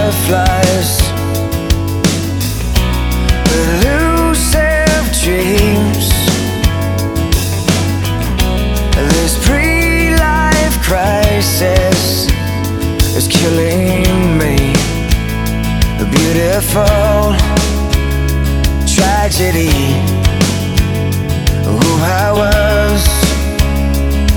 fireflies, elusive dreams. This pre-life crisis is killing me. A beautiful tragedy. Who I was